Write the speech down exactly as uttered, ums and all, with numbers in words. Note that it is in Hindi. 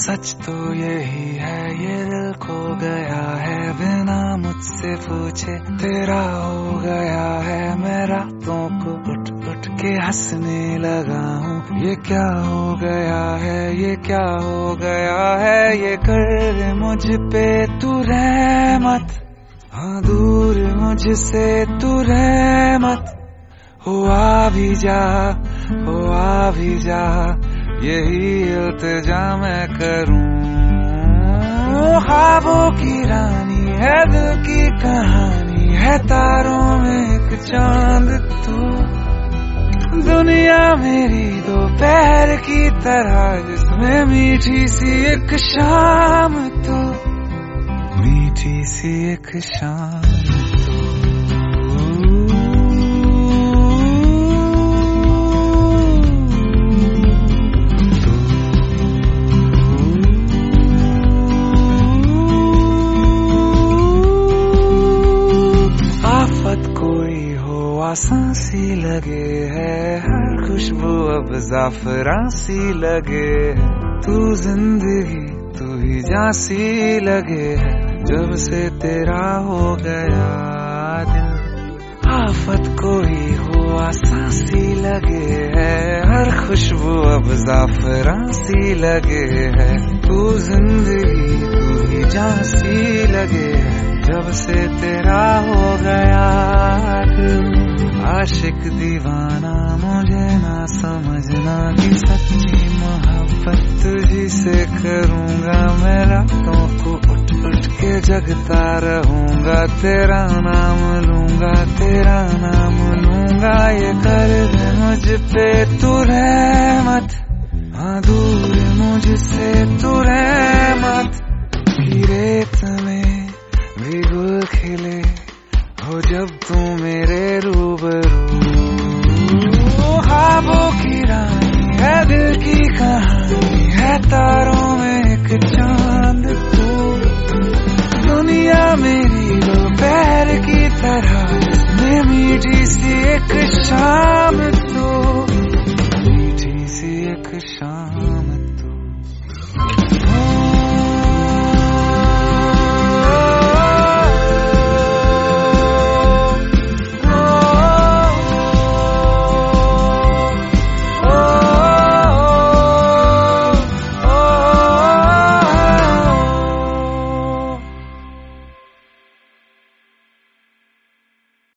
सच तो यही है ये दिल खो गया है बिना मुझसे पूछे तेरा हो गया है। मैं रातों को उठ उठ के हंसने लगा हूँ। ये क्या हो गया है, ये क्या हो गया है। ये कर मुझ पे तू रहमत, हाँ दूर मुझसे तू रहमत। हो आ भी जा, हो आ भी जा, यही इल्तिजा मैं करूं। ख्वाबों की रानी है दिल की कहानी है, तारों में एक चांद तू। दुनिया मेरी दोपहर की तरह जिसमें मीठी सी एक शाम तू, मीठी सी एक शाम तू। कोई हो आसान सी लगे है, हर खुशबू अब ज़ाफ़रान सी लगे है। तू जिंदगी तू ही जान सी लगे है, जब से तेरा हो गया दिल। आफत कोई हो आसान सी लगे है, हर खुशबू अब ज़ाफ़रान सी लगे है। तू जिंदगी तू ही जान सी लगे है, जब से तेरा हो गया दिल। आशिक दीवाना मुझे ना समझना कि सच्ची मोहब्बत तुझी से करूँगा। मैं रातों को उठ उठ के जगता रहूँगा, तेरा नाम लूँगा, तेरा नाम लूँगा। ये कर दे मुझ पे तू रहमत, हाँ दूर मुझसे तू रहमत। रेत में भी गुल खिले हो जब तू मेरे रूबरू। ख्वाबों की रानी है दिल की कहानी है, तारों में एक चांद तू। दुनिया मेरी दोपहर की तरह जिसमें मीठी सी एक शाम